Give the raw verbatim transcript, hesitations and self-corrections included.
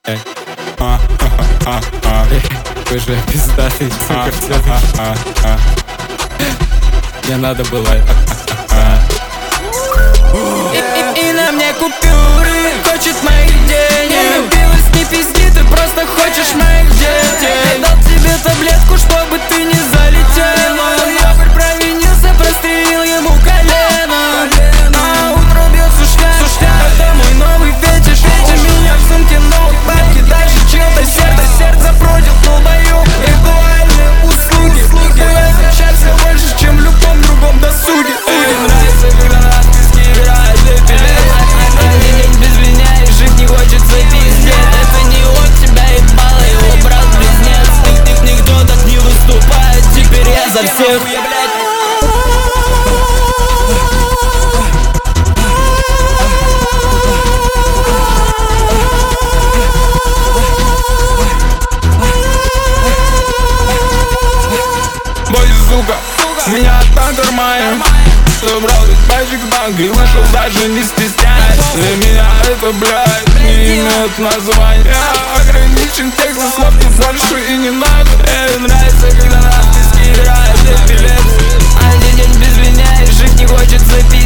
Эй. А, а, а, а. Вы же пиздатый, сука, все-таки. А, а. Мне надо было. И, и, и на мне купюры, хочет моих денег. Напилась, не пизди, ты просто хочешь моих детей. Дал тебе таблетку, чтобы ты не залетела. Я провинился, прострелил ему колено. А утро бьет сушня, сушня, это мой новый фетиш. У меня в сумке ноутпад, дальше чем-то сердце, сердце продел долбоёб. Ритуальные услуги, я сейчас все больше, чем в любом другом досуге. Мне нравится, когда на списке играет эпилепс. Каждый день без меня и жить не хочется, пиздец. Это не он тебя ебало, его брат-близнец. Никто так не выступает, теперь я за всех. Бой, сука, меня так кармаем. Собрал весь пачек банк и вышел даже не стесняясь. Для меня это, блядь, не имеет названия. Ограничен текстом, слов не больше и не надо. Мне нравится, когда на списке играет эпилепс. Один день без меня и жить не хочется, пиздец.